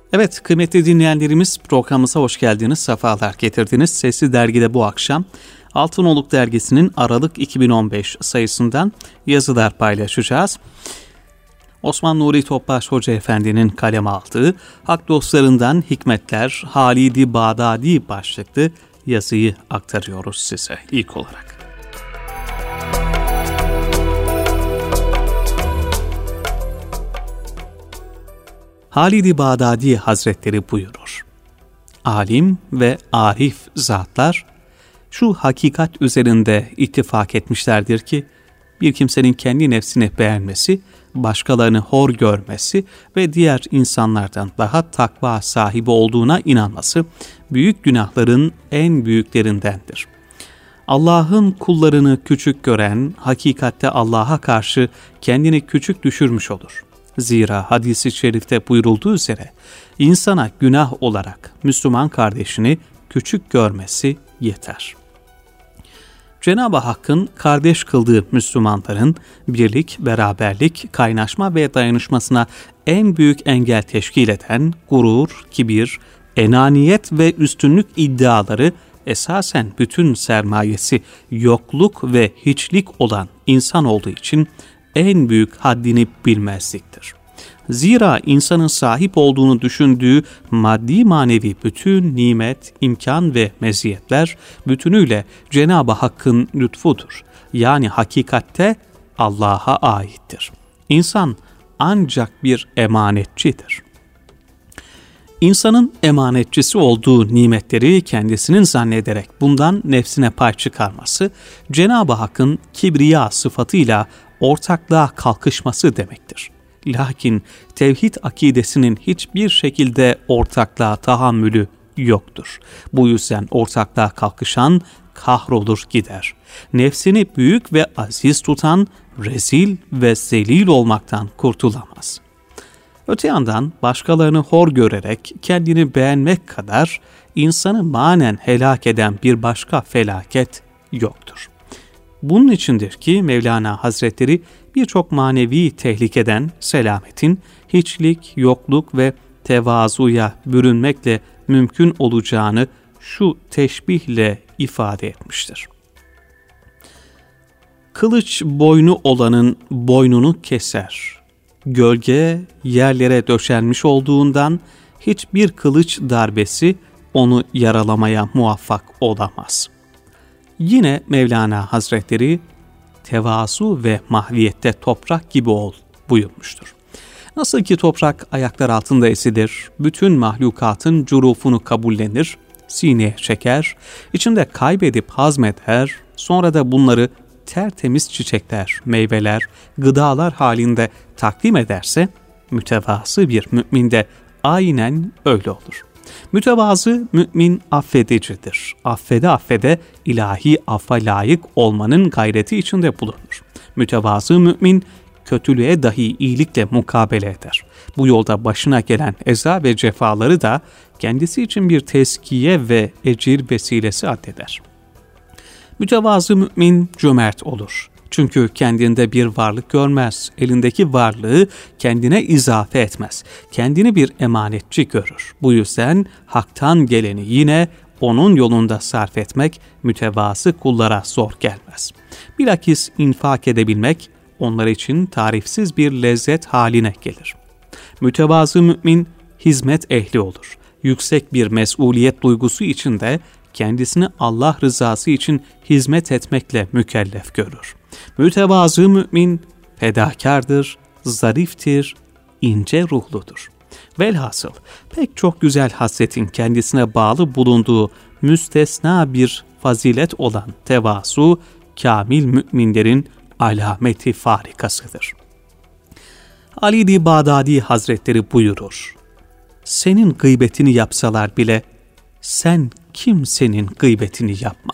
Evet, kıymetli dinleyenlerimiz, programımıza hoş geldiniz, sefalar getirdiniz. Sesli Dergi'de bu akşam Altınoluk Dergisi'nin Aralık 2015 sayısından yazılar paylaşacağız. Osman Nuri Topbaş Hoca Efendi'nin kaleme aldığı Hak Dostlarından Hikmetler Halid-i Bağdadi başlıklı yazıyı aktarıyoruz size ilk olarak. Halid-i Bağdadi Hazretleri buyurur: alim ve arif zatlar şu hakikat üzerinde ittifak etmişlerdir ki, bir kimsenin kendi nefsini beğenmesi, başkalarını hor görmesi ve diğer insanlardan daha takva sahibi olduğuna inanması, büyük günahların en büyüklerindendir. Allah'ın kullarını küçük gören, hakikatte Allah'a karşı kendini küçük düşürmüş olur. Zira hadis-i şerifte buyurulduğu üzere, insana günah olarak Müslüman kardeşini küçük görmesi yeter. Cenab-ı Hakk'ın kardeş kıldığı Müslümanların birlik, beraberlik, kaynaşma ve dayanışmasına en büyük engel teşkil eden gurur, kibir, enaniyet ve üstünlük iddiaları, esasen bütün sermayesi yokluk ve hiçlik olan insan olduğu için en büyük haddini bilmezliktir. Zira insanın sahip olduğunu düşündüğü maddi manevi bütün nimet, imkan ve meziyetler bütünüyle Cenab-ı Hakk'ın lütfudur. Yani hakikatte Allah'a aittir. İnsan ancak bir emanetçidir. İnsanın emanetçisi olduğu nimetleri kendisinin zannederek bundan nefsine pay çıkarması, Cenab-ı Hakk'ın kibriya sıfatıyla ortaklığa kalkışması demektir. Lakin tevhid akidesinin hiçbir şekilde ortaklığa tahammülü yoktur. Bu yüzden ortaklığa kalkışan kahrolur gider. Nefsini büyük ve aziz tutan rezil ve zelil olmaktan kurtulamaz. Öte yandan başkalarını hor görerek kendini beğenmek kadar insanı manen helak eden bir başka felaket yoktur. Bunun içindir ki Mevlana Hazretleri birçok manevi tehlikeden selametin, hiçlik, yokluk ve tevazuya bürünmekle mümkün olacağını şu teşbihle ifade etmiştir. Kılıç boynu olanın boynunu keser. Gölge yerlere döşenmiş olduğundan hiçbir kılıç darbesi onu yaralamaya muvaffak olamaz. Yine Mevlana Hazretleri, tevazu ve mahviyette toprak gibi ol buyurmuştur. Nasıl ki toprak ayaklar altında esilir, bütün mahlukatın curufunu kabullenir, sineye çeker, içinde kaybedip hazmeder, sonra da bunları tertemiz çiçekler, meyveler, gıdalar halinde takdim ederse, mütevazı bir mümin de aynen öyle olur. Mütevazı mümin affedicidir. Affede affede ilahi affa layık olmanın gayreti içinde bulunur. Mütevazı mümin kötülüğe dahi iyilikle mukabele eder. Bu yolda başına gelen eza ve cefaları da kendisi için bir tezkiye ve ecir vesilesi addeder. Mütevazı mümin cömert olur. Çünkü kendinde bir varlık görmez, elindeki varlığı kendine izafe etmez. Kendini bir emanetçi görür. Bu yüzden haktan geleni yine onun yolunda sarf etmek mütevazı kullara zor gelmez. Bilakis infak edebilmek onlar için tarifsiz bir lezzet haline gelir. Mütevazı mümin hizmet ehli olur. Yüksek bir mesuliyet duygusu içinde kendisini Allah rızası için hizmet etmekle mükellef görür. Mütevazı mümin fedakardır, zariftir, ince ruhludur. Velhasıl pek çok güzel hasletin kendisine bağlı bulunduğu müstesna bir fazilet olan tevazu, kamil müminlerin alameti farikasıdır. Halid-i Bağdadi Hazretleri buyurur: senin gıybetini yapsalar bile sen kimsenin gıybetini yapma.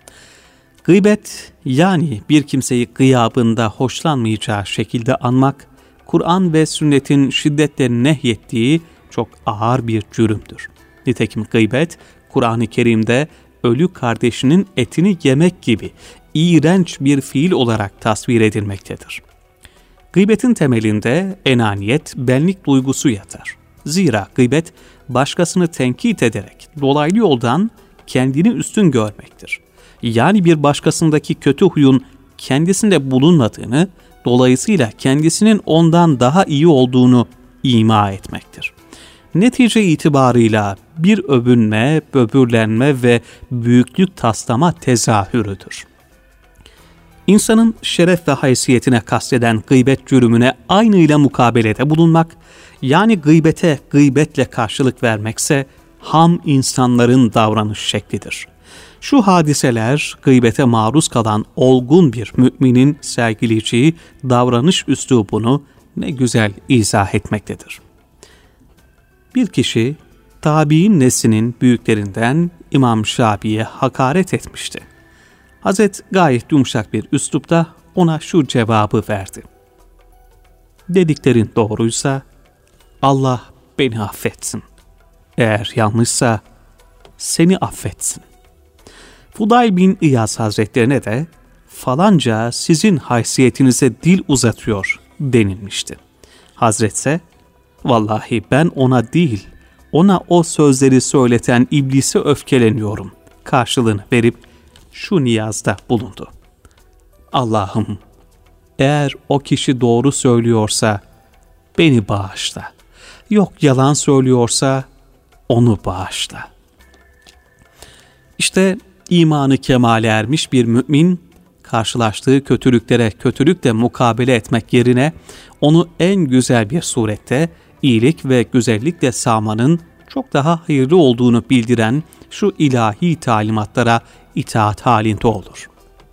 Gıybet, yani bir kimseyi gıyabında hoşlanmayacağı şekilde anmak, Kur'an ve sünnetin şiddetle nehyettiği çok ağır bir cürümdür. Nitekim gıybet, Kur'an-ı Kerim'de ölü kardeşinin etini yemek gibi iğrenç bir fiil olarak tasvir edilmektedir. Gıybetin temelinde enaniyet, benlik duygusu yatar. Zira gıybet başkasını tenkit ederek dolaylı yoldan kendini üstün görmektir. Yani bir başkasındaki kötü huyun kendisinde bulunmadığını, dolayısıyla kendisinin ondan daha iyi olduğunu ima etmektir. Netice itibarıyla bir övünme, böbürlenme ve büyüklük taslama tezahürüdür. İnsanın şeref ve haysiyetine kasteden gıybet cürümüne aynıyla mukabelede bulunmak, yani gıybete gıybetle karşılık vermekse ham insanların davranış şeklidir. Şu hadiseler gıybete maruz kalan olgun bir müminin sergileyeceği davranış üslubunu ne güzel izah etmektedir. Bir kişi tabi'in neslinin büyüklerinden İmam Şafii'ye hakaret etmişti. Hazret gayet yumuşak bir üslupta ona şu cevabı verdi: dediklerin doğruysa Allah beni affetsin. Eğer yanlışsa seni affetsin. Fudayl bin İyaz Hazretlerine de falanca sizin haysiyetinize dil uzatıyor denilmişti. Hazretse vallahi ben ona değil, ona o sözleri söyleten iblise öfkeleniyorum karşılığını verip şu niyazda bulundu: Allah'ım, eğer o kişi doğru söylüyorsa beni bağışla. Yok yalan söylüyorsa onu bağışla. İşte imanı kemale ermiş bir mümin, karşılaştığı kötülüklere kötülükle mukabele etmek yerine onu en güzel bir surette iyilik ve güzellikle sağmanın çok daha hayırlı olduğunu bildiren şu ilahi talimatlara itaat halinde olur.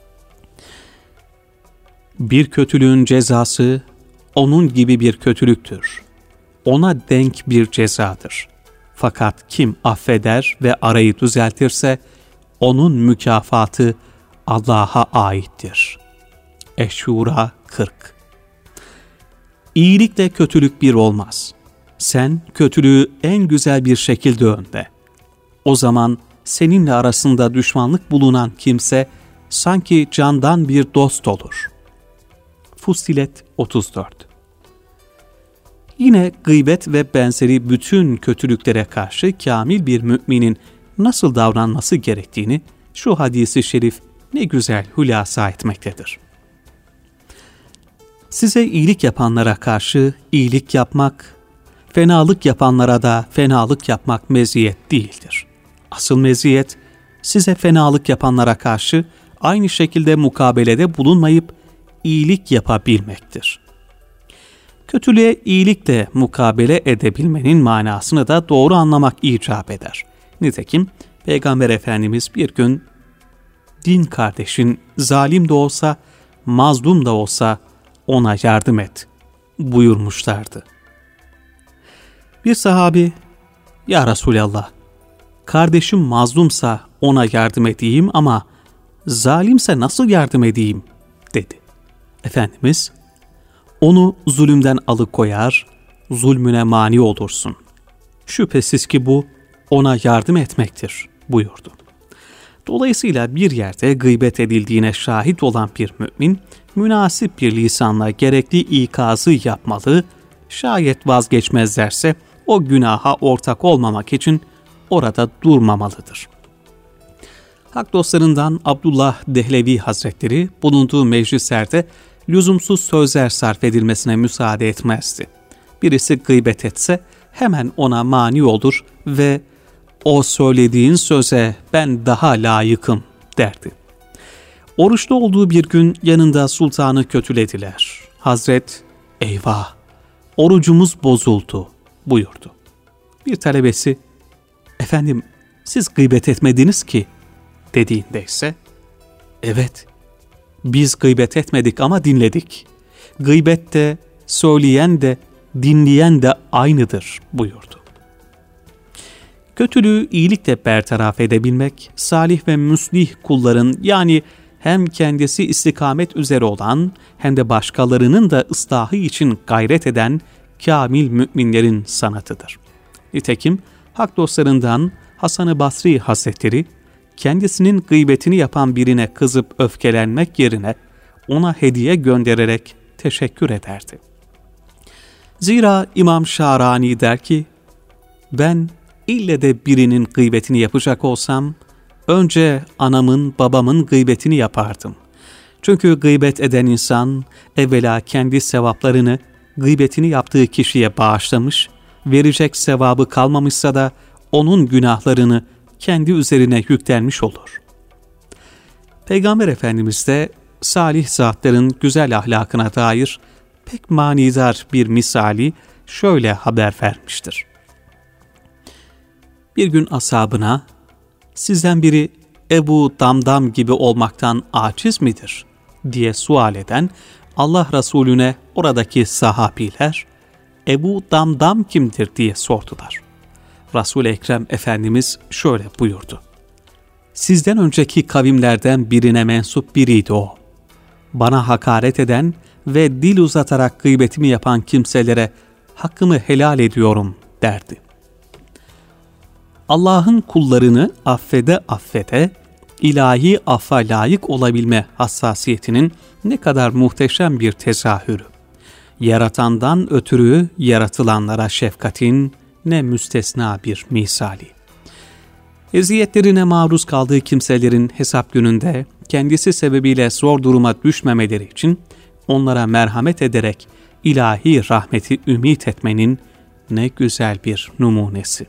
Bir kötülüğün cezası onun gibi bir kötülüktür. Ona denk bir cezadır. Fakat kim affeder ve arayı düzeltirse onun mükafatı Allah'a aittir. Eş-Şura 40. İyilikle kötülük bir olmaz. Sen kötülüğü en güzel bir şekilde önle. O zaman seninle arasında düşmanlık bulunan kimse sanki candan bir dost olur. Fussilet 34. Yine gıybet ve benzeri bütün kötülüklere karşı kamil bir müminin nasıl davranması gerektiğini şu hadis-i şerif ne güzel hülasa etmektedir. Size iyilik yapanlara karşı iyilik yapmak, fenalık yapanlara da fenalık yapmak meziyet değildir. Asıl meziyet, size fenalık yapanlara karşı aynı şekilde mukabelede bulunmayıp iyilik yapabilmektir. Kötülüğe iyilikle mukabele edebilmenin manasını da doğru anlamak icap eder. Nitekim Peygamber Efendimiz bir gün din kardeşin zalim de olsa, mazlum da olsa ona yardım et buyurmuşlardı. Bir sahabi, ya Resulallah, kardeşim mazlumsa ona yardım edeyim ama zalimse nasıl yardım edeyim dedi. Efendimiz, onu zulümden alıkoyar, zulmüne mani olursun. Şüphesiz ki bu ona yardım etmektir buyurdu. Dolayısıyla bir yerde gıybet edildiğine şahit olan bir mümin, münasip bir lisanla gerekli ikazı yapmalı, şayet vazgeçmezlerse o günaha ortak olmamak için orada durmamalıdır. Hak dostlarından Abdullah Dehlevi Hazretleri bulunduğu meclislerde lüzumsuz sözler sarf edilmesine müsaade etmezdi. Birisi gıybet etse hemen ona mani olur ve o söylediğin söze ben daha layıkım derdi. Oruçlu olduğu bir gün yanında sultanı kötülediler. Hazret, eyvah, orucumuz bozuldu buyurdu. Bir talebesi, efendim siz gıybet etmediniz ki dediğinde ise, evet, biz gıybet etmedik ama dinledik. Gıybet de, söyleyen de, dinleyen de aynıdır buyurdu. Kötülüğü iyilikle bertaraf edebilmek, salih ve müslih kulların yani hem kendisi istikamet üzere olan hem de başkalarının da ıslahı için gayret eden kamil müminlerin sanatıdır. Nitekim hak dostlarından Hasan-ı Basri Hazretleri, kendisinin gıybetini yapan birine kızıp öfkelenmek yerine ona hediye göndererek teşekkür ederdi. Zira İmam Şarani der ki, ben ille de birinin gıybetini yapacak olsam, önce anamın, babamın gıybetini yapardım. Çünkü gıybet eden insan, evvela kendi sevaplarını gıybetini yaptığı kişiye bağışlamış, verecek sevabı kalmamışsa da onun günahlarını kendi üzerine yüklenmiş olur. Peygamber Efendimiz de salih zatların güzel ahlakına dair pek manidar bir misali şöyle haber vermiştir. Bir gün ashabına, sizden biri Ebu Damdam gibi olmaktan aciz midir diye sual eden Allah Resulüne oradaki sahabiler, Ebu Damdam kimdir diye sordular. Resul-i Ekrem Efendimiz şöyle buyurdu. Sizden önceki kavimlerden birine mensup biriydi o. Bana hakaret eden ve dil uzatarak gıybetimi yapan kimselere hakkımı helal ediyorum derdi. Allah'ın kullarını affede ilahi affa layık olabilme hassasiyetinin ne kadar muhteşem bir tezahürü. Yaratandan ötürü yaratılanlara şefkatin ne müstesna bir misali. Eziyetlerine maruz kaldığı kimselerin hesap gününde kendisi sebebiyle zor duruma düşmemeleri için onlara merhamet ederek ilahi rahmeti ümit etmenin ne güzel bir numunesi.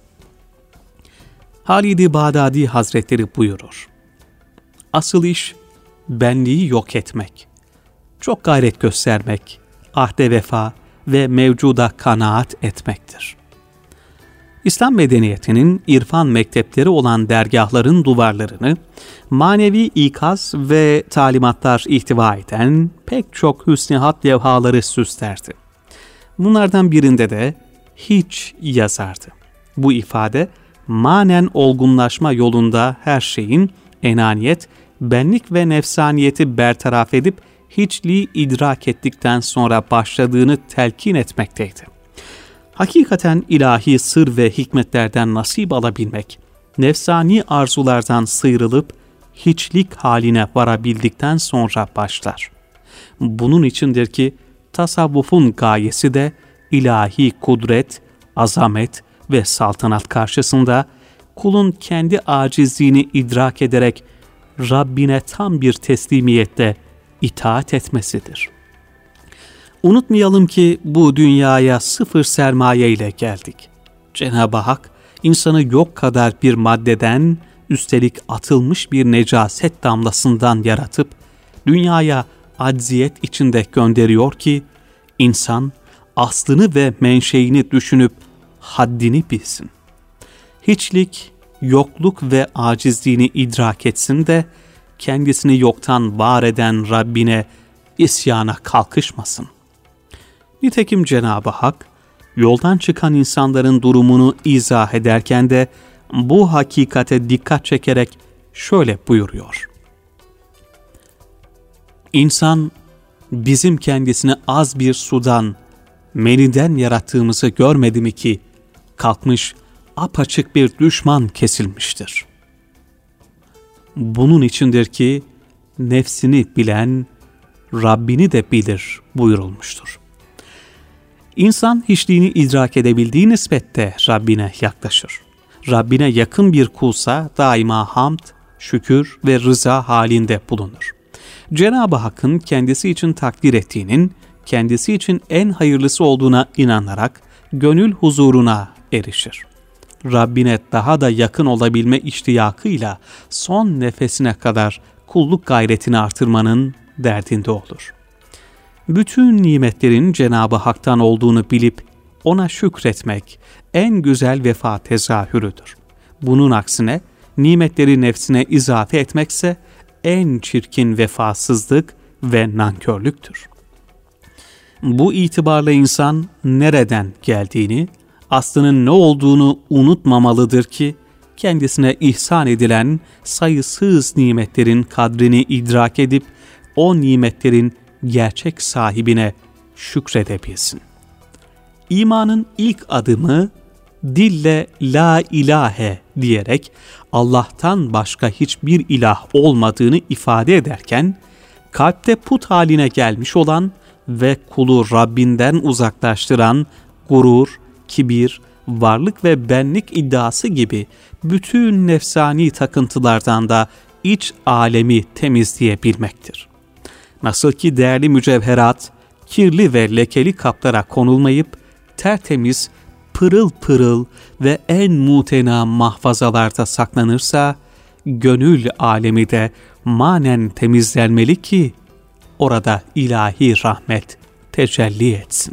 Halid-i Bağdadi Hazretleri buyurur. Asıl iş benliği yok etmek, çok gayret göstermek, ahde vefa ve mevcuda kanaat etmektir. İslam medeniyetinin irfan mektepleri olan dergahların duvarlarını manevi ikaz ve talimatlar ihtiva eden pek çok hüsnihat levhaları süslerdi. Bunlardan birinde de hiç yazardı. Bu ifade manen olgunlaşma yolunda her şeyin enaniyet, benlik ve nefsaniyeti bertaraf edip hiçliği idrak ettikten sonra başladığını telkin etmekteydi. Hakikaten ilahi sır ve hikmetlerden nasip alabilmek, nefsani arzulardan sıyrılıp hiçlik haline varabildikten sonra başlar. Bunun içindir ki tasavvufun gayesi de ilahi kudret, azamet ve saltanat karşısında kulun kendi acizliğini idrak ederek Rabbine tam bir teslimiyetle itaat etmesidir. Unutmayalım ki bu dünyaya sıfır sermaye ile geldik. Cenab-ı Hak insanı yok kadar bir maddeden, üstelik atılmış bir necaset damlasından yaratıp dünyaya acziyet içinde gönderiyor ki insan aslını ve menşeini düşünüp haddini bilsin. Hiçlik, yokluk ve acizliğini idrak etsin de kendisini yoktan var eden Rabbine isyana kalkışmasın. Nitekim Cenab-ı Hak yoldan çıkan insanların durumunu izah ederken de bu hakikate dikkat çekerek şöyle buyuruyor. İnsan bizim kendisini az bir sudan, meniden yarattığımızı görmedi mi ki kalkmış apaçık bir düşman kesilmiştir. Bunun içindir ki nefsini bilen Rabbini de bilir buyurulmuştur. İnsan hiçliğini idrak edebildiği nispette Rabbine yaklaşır. Rabbine yakın bir kulsa daima hamd, şükür ve rıza halinde bulunur. Cenab-ı Hakk'ın kendisi için takdir ettiğinin kendisi için en hayırlısı olduğuna inanarak gönül huzuruna erişir. Rabbine daha da yakın olabilme iştiyakıyla son nefesine kadar kulluk gayretini artırmanın derdinde olur. Bütün nimetlerin Cenab-ı Hak'tan olduğunu bilip ona şükretmek en güzel vefa tezahürüdür. Bunun aksine nimetleri nefsine izafe etmekse en çirkin vefasızlık ve nankörlüktür. Bu itibarla insan nereden geldiğini, aslının ne olduğunu unutmamalıdır ki kendisine ihsan edilen sayısız nimetlerin kadrini idrak edip o nimetlerin gerçek sahibine şükredebilsin. İmanın ilk adımı dille la ilahe diyerek Allah'tan başka hiçbir ilah olmadığını ifade ederken kalpte put haline gelmiş olan ve kulu Rabbinden uzaklaştıran gurur, kibir, varlık ve benlik iddiası gibi bütün nefsani takıntılardan da iç alemi temizleyebilmektir. Nasıl ki değerli mücevherat, kirli ve lekeli kaplara konulmayıp tertemiz, pırıl pırıl ve en mutena mahfazalarda saklanırsa, gönül alemi de manen temizlenmeli ki orada ilahi rahmet tecelli etsin.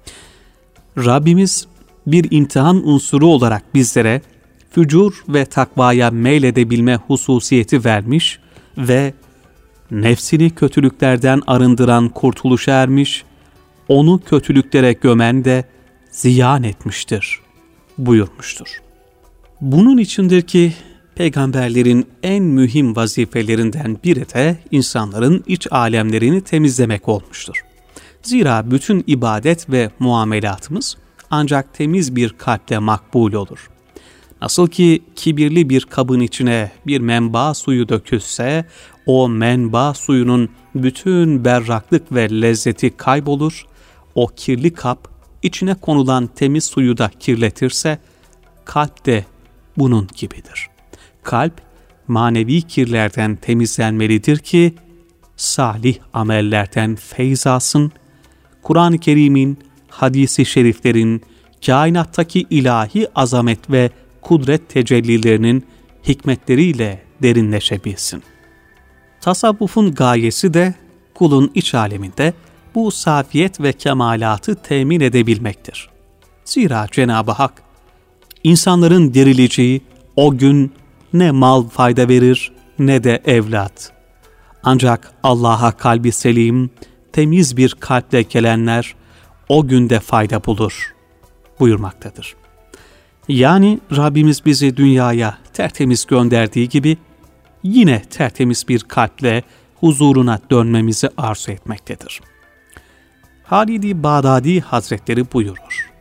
Rabbimiz bir imtihan unsuru olarak bizlere fücur ve takvaya meyledebilme hususiyeti vermiş ve nefsini kötülüklerden arındıran kurtuluşa ermiş, onu kötülüklere gömen de ziyan etmiştir buyurmuştur. Bunun içindir ki peygamberlerin en mühim vazifelerinden biri de insanların iç alemlerini temizlemek olmuştur. Zira bütün ibadet ve muamelatımız ancak temiz bir kalple makbul olur. Nasıl ki kibirli bir kabın içine bir menba suyu dökülse, o menba suyunun bütün berraklık ve lezzeti kaybolur, o kirli kap içine konulan temiz suyu da kirletirse, kalp de bunun gibidir. Kalp, manevi kirlerden temizlenmelidir ki, salih amellerden feyz alsın, Kur'an-ı Kerim'in, hadis-i şeriflerin, kainattaki ilahi azamet ve kudret tecellilerinin hikmetleriyle derinleşebilsin. Tasavvufun gayesi de kulun iç aleminde bu safiyet ve kemalatı temin edebilmektir. Zira Cenab-ı Hak, insanların dirileceği o gün ne mal fayda verir ne de evlat. Ancak Allah'a kalbi selim, temiz bir kalple gelenler o günde fayda bulur buyurmaktadır. Yani Rabbimiz bizi dünyaya tertemiz gönderdiği gibi yine tertemiz bir kalple huzuruna dönmemizi arzu etmektedir. Halid-i Bağdadi Hazretleri buyurur: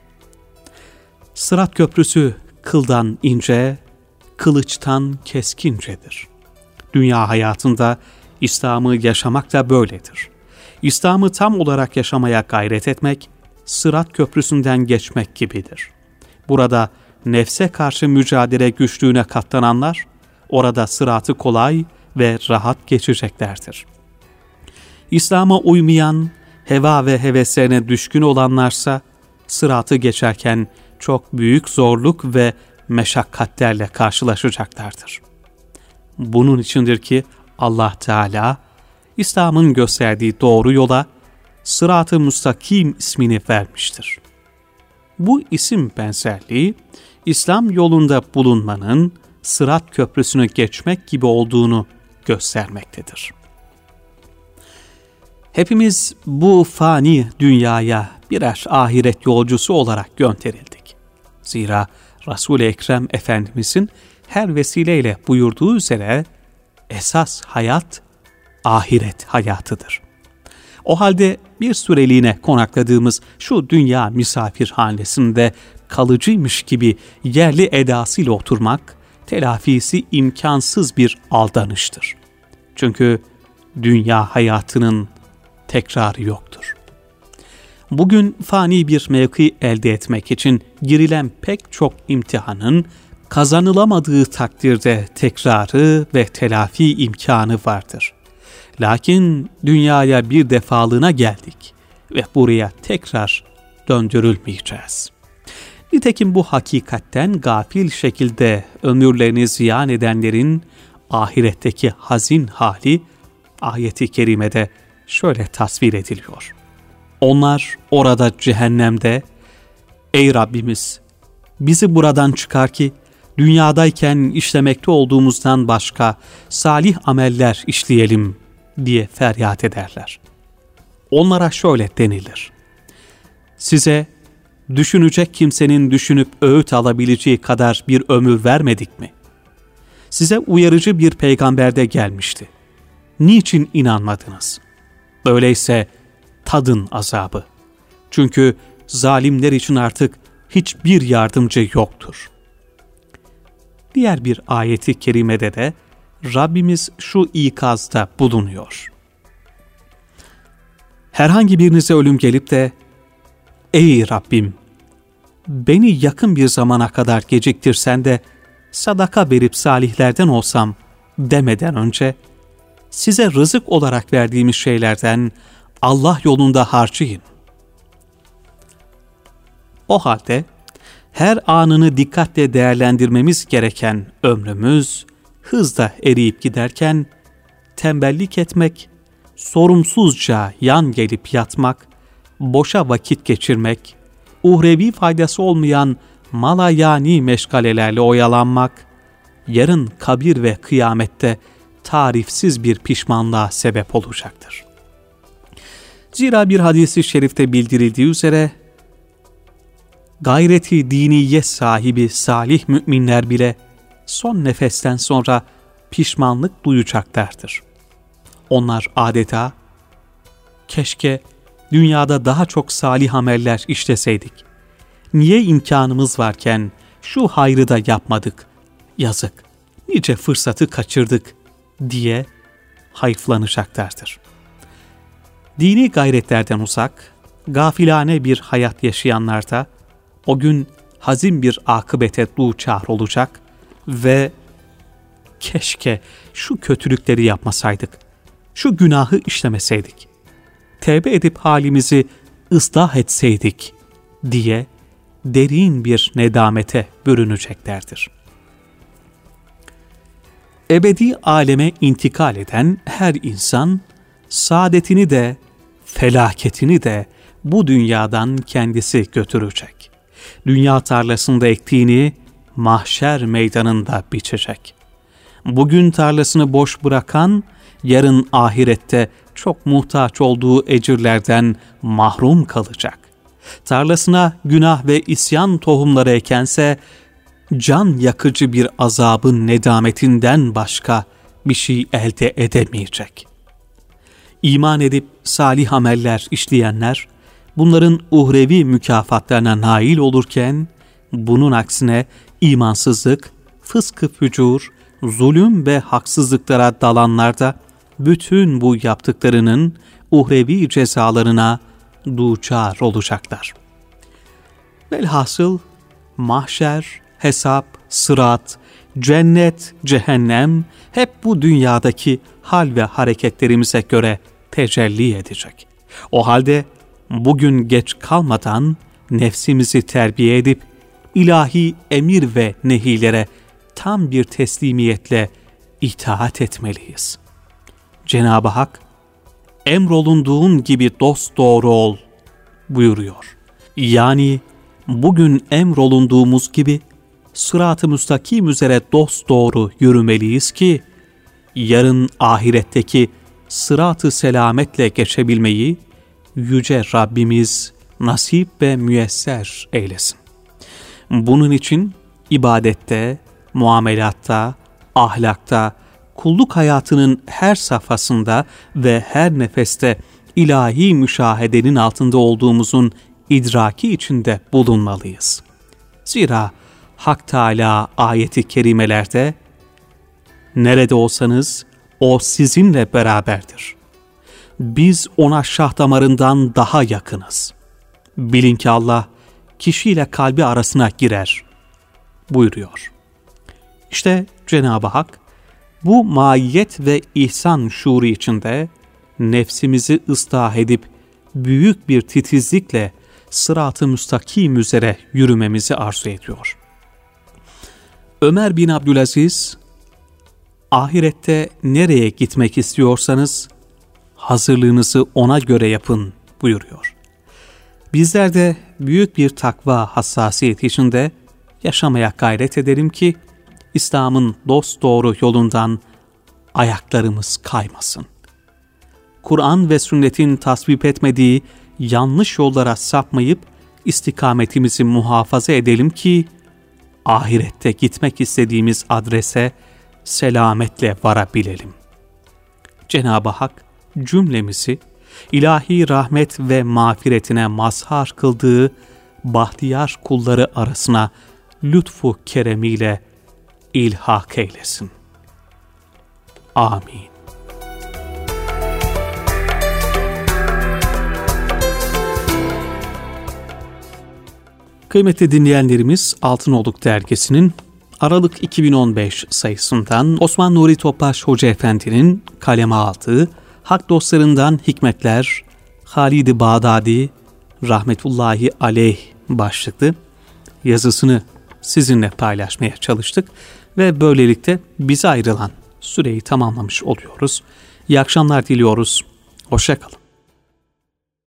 Sırat köprüsü kıldan ince, kılıçtan keskincedir. Dünya hayatında İslam'ı yaşamak da böyledir. İslam'ı tam olarak yaşamaya gayret etmek, sırat köprüsünden geçmek gibidir. Burada nefse karşı mücadele güçlüğüne katlananlar, orada sıratı kolay ve rahat geçeceklerdir. İslam'a uymayan, heva ve heveslerine düşkün olanlarsa, sıratı geçerken çok büyük zorluk ve meşakkatlerle karşılaşacaklardır. Bunun içindir ki Allah Teala, İslam'ın gösterdiği doğru yola Sırat-ı Müstakim ismini vermiştir. Bu isim benzerliği, İslam yolunda bulunmanın Sırat köprüsünü geçmek gibi olduğunu göstermektedir. Hepimiz bu fani dünyaya birer ahiret yolcusu olarak gönderildik. Zira Resul-i Ekrem Efendimizin her vesileyle buyurduğu üzere esas hayat ahiret hayatıdır. O halde bir süreliğine konakladığımız şu dünya misafirhanesinde kalıcıymış gibi yerli edasıyla oturmak, telafisi imkansız bir aldanıştır. Çünkü dünya hayatının tekrarı yoktur. Bugün fani bir mevki elde etmek için girilen pek çok imtihanın kazanılamadığı takdirde tekrarı ve telafi imkanı vardır. Lakin dünyaya bir defalığına geldik ve buraya tekrar döndürülmeyeceğiz. Nitekim bu hakikatten gafil şekilde ömürlerini ziyan edenlerin ahiretteki hazin hali ayet-i kerimede şöyle tasvir ediliyor. Onlar orada cehennemde, "Ey Rabbimiz, bizi buradan çıkar ki dünyadayken işlemekte olduğumuzdan başka salih ameller işleyelim" diye feryat ederler. Onlara şöyle denilir: "Size düşünecek kimsenin düşünüp öğüt alabileceği kadar bir ömür vermedik mi? Size uyarıcı bir peygamber de gelmişti. Niçin inanmadınız? Öyleyse tadın azabı. Çünkü zalimler için artık hiçbir yardımcı yoktur." Diğer bir ayeti kerimede de Rabbimiz şu ikazda bulunuyor: "Herhangi birinize ölüm gelip de 'Ey Rabbim, beni yakın bir zamana kadar geciktirsen de sadaka verip salihlerden olsam demeden önce size rızık olarak verdiğimiz şeylerden Allah yolunda harcayın. O halde her anını dikkatle değerlendirmemiz gereken ömrümüz hızla eriyip giderken tembellik etmek, sorumsuzca yan gelip yatmak, boşa vakit geçirmek, uhrevi faydası olmayan malayani meşgalelerle oyalanmak, yarın kabir ve kıyamette tarifsiz bir pişmanlığa sebep olacaktır. Zira bir hadis-i şerifte bildirildiği üzere, gayreti diniye sahibi salih müminler bile son nefesten sonra pişmanlık duyacaklardır. Onlar adeta, keşke dünyada daha çok salih ameller işleseydik, niye imkanımız varken şu hayrı da yapmadık, yazık, nice fırsatı kaçırdık diye hayıflanacaklardır. Dini gayretlerden uzak, gafilane bir hayat yaşayanlar da o gün hazin bir akıbete duçar olacak ve keşke şu kötülükleri yapmasaydık, şu günahı işlemeseydik, tevbe edip halimizi ıslah etseydik diye derin bir nedamete bürüneceklerdir. Ebedi aleme intikal eden her insan, saadetini de, felaketini de bu dünyadan kendisi götürecek. Dünya tarlasında ektiğini mahşer meydanında biçecek. Bugün tarlasını boş bırakan, yarın ahirette çok muhtaç olduğu ecirlerden mahrum kalacak. Tarlasına günah ve isyan tohumları ekense, can yakıcı bir azabın nedametinden başka bir şey elde edemeyecek. İman edip salih ameller işleyenler, bunların uhrevi mükafatlarına nail olurken, bunun aksine imansızlık, fıskı fücur, zulüm ve haksızlıklara dalanlar da bütün bu yaptıklarının uhrevi cezalarına duçar olacaklar. Velhasıl mahşer, hesap, sırat, cennet, cehennem hep bu dünyadaki hal ve hareketlerimize göre tecelli edecek. O halde bugün geç kalmadan nefsimizi terbiye edip ilahi emir ve nehilere tam bir teslimiyetle itaat etmeliyiz. Cenab-ı Hak, emrolunduğun gibi dosdoğru ol buyuruyor. Yani bugün emrolunduğumuz gibi sırat-ı müstakim üzere dosdoğru yürümeliyiz ki, yarın ahiretteki sırat-ı selametle geçebilmeyi Yüce Rabbimiz nasip ve müyesser eylesin. Bunun için ibadette, muamelatta, ahlakta, kulluk hayatının her safhasında ve her nefeste ilahi müşahedenin altında olduğumuzun idraki içinde bulunmalıyız. Zira Hak Teâlâ ayeti kerimelerde, nerede olsanız o sizinle beraberdir. Biz ona şah damarından daha yakınız. Bilin ki Allah kişiyle kalbi arasına girer buyuruyor. İşte Cenab-ı Hak bu maiyet ve ihsan şuuru içinde nefsimizi ıslah edip büyük bir titizlikle sırat-ı müstakim üzere yürümemizi arzu ediyor. Ömer bin Abdülaziz, ahirette nereye gitmek istiyorsanız hazırlığınızı ona göre yapın buyuruyor. Bizler de büyük bir takva hassasiyeti içinde yaşamaya gayret edelim ki İslam'ın dosdoğru yolundan ayaklarımız kaymasın. Kur'an ve sünnetin tasvip etmediği yanlış yollara sapmayıp istikametimizi muhafaza edelim ki ahirette gitmek istediğimiz adrese selametle varabilelim. Cenab-ı Hak cümlemizi ilahi rahmet ve mağfiretine mazhar kıldığı bahtiyar kulları arasına lütfu keremiyle ilhak eylesin. Amin. Kıymetli dinleyenlerimiz, Altınoluk Dergisi'nin Aralık 2015 sayısından Osman Nuri Topbaş Hoca Efendi'nin kaleme aldığı Hak Dostlarından Hikmetler, Halid-i Bağdadi rahmetullahi aleyh başlıklı yazısını sizinle paylaşmaya çalıştık ve böylelikle bize ayrılan süreyi tamamlamış oluyoruz. İyi akşamlar diliyoruz. Hoşça kalın.